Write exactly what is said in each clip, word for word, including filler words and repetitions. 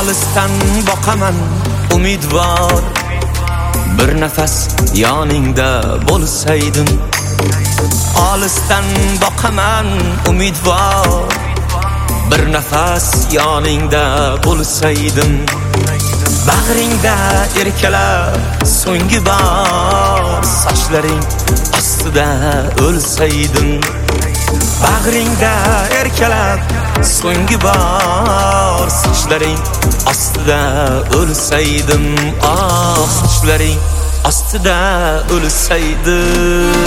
olisdan boqaman umidvor, bir nafas yoningda bo'lsaydim. Olisdan boqaman umidvor, bir nafas yoningda bo'lsaydim. Bag'ringda erkalab so'nggi bor, sochlaring ostida o'lsaydim. Bag'ringda erkalab so'nggi bor, sochlaring ostida o'lsaydim. Ah, sochlaring ostida o'lsaydim.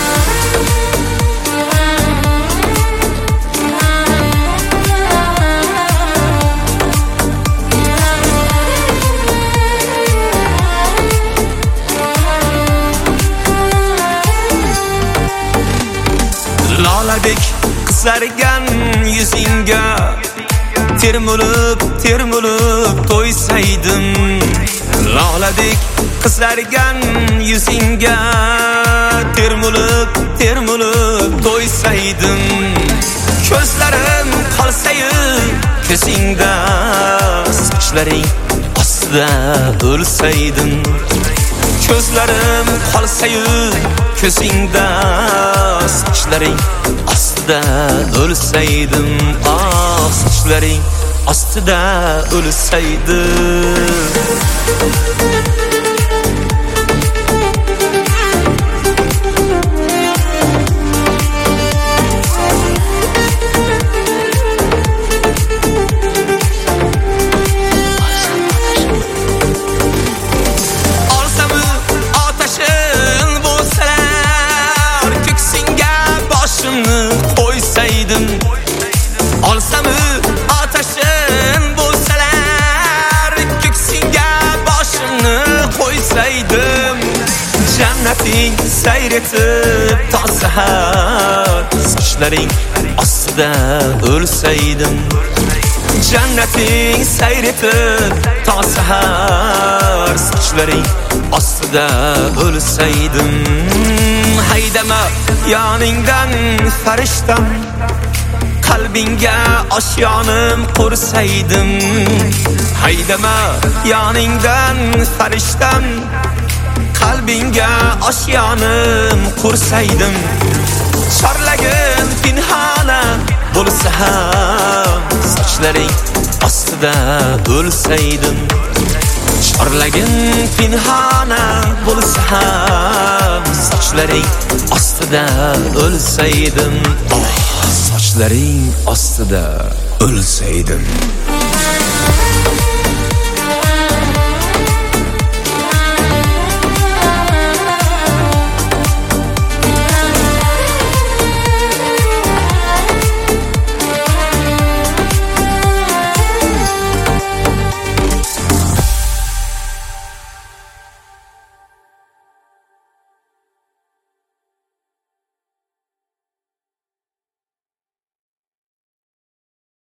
Loladek qizargan yuzingga termulib termulib to'ysaydim. Loladek qizargan yuzingga termulib termulib to'ysaydim. Ko'zlarim qolsa-yu ko'zingda, sochlaring ostida o'lsaydim. Ko'zlarim qolsa-yu ko'zingda, sochlaring ostida o'lsaydim. Ah, sochlaring ostida o'lsaydim. Olsam ateşin bo'lsalar, ko'ksingga boshimni qo'ysaydim. Jannating sayretib to sahar, sochlaring ostida o'lsaydim. Jannating sayretib to sahar, sochlaring ostida o'lsaydim. Haydama yoningdan farishtam, qalbingga oshyonim qursaydim. Haydama yoningdan farishtam, qalbingga oshyonim qursaydim. Chorlagin pinhona bo'lsa ham, sochlaring ostida o'lsaydim. Chorlagin pinhona bo'lsa ham, sochlaring ostida o'lsaydim. Sochlaring ostida o'lsaydim.